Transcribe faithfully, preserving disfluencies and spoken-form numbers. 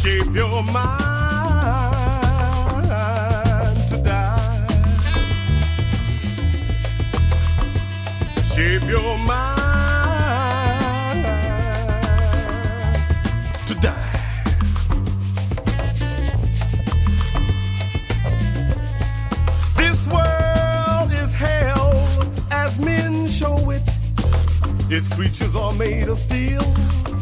Shape your mind to die. Shape your mind to die. This world is hell as men show it. Its creatures are made of steel.